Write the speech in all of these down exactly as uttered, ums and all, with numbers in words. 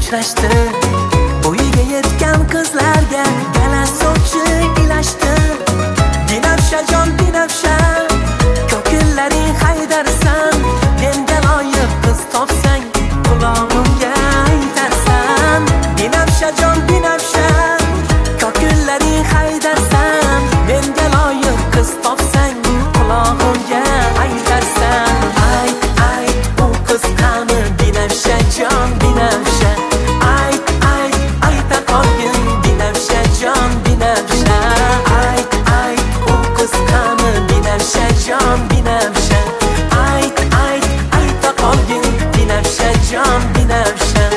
uchrashdi. Bo'yiga yetgan qizlarga gala sochi ilashdi. Binafshajon binafsha, ko'killaring haydarsan. Menga loyiq qiz topsang, qulog'imga aytarsan. Binafshajon binafsha, ko'killaring haydarsan. Menga loyiq qiz topsang, qulog'imga aytarsan. Ayt ayt bu qiz qani binafshajon binafsha. Ayt ayt ayta qolgin binafshajon binafsha. Ayt ayt bu qiz qani binafshajon binafsha. Ayt ayt ayta qolgin binafshajon binafsha.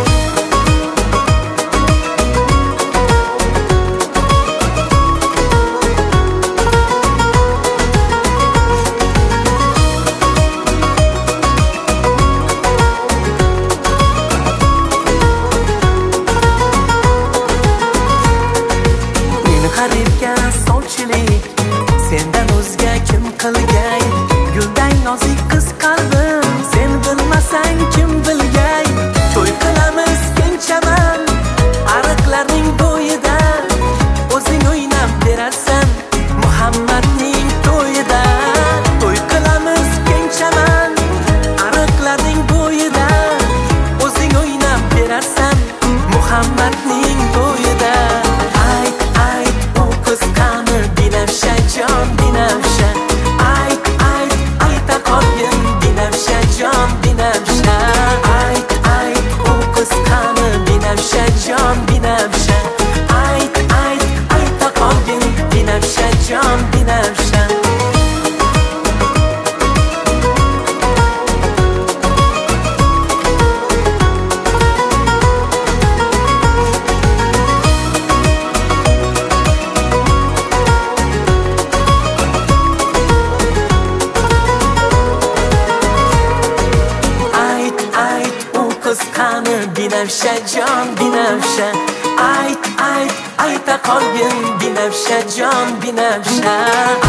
G'aribga sovchilik sendan o'zga kim qilgay? Gulday nozik qiz qalbim sen bilmasang kim bilgay? To'y qilamiz keng chaman ariqlarning bo'yida, o'zing o'ynab berarsan Muhammadning to'yida. To'y qilamiz keng chaman ariqlarning bo'yida, o'zing o'ynab berarsan Muhammadning to'yida. Ayt ayt bu qiz qani binafshajon binafsha. Ayt ayt ayta qolgin binafshajon binafsha. Ayt ayt bu qiz qani binafshajon binafsha. Ayt ayt ayta qolgin binafshajon binafsha. Qani binafshajon binafsha. Ayt ayt ayta qolgin binafshajon binafsha.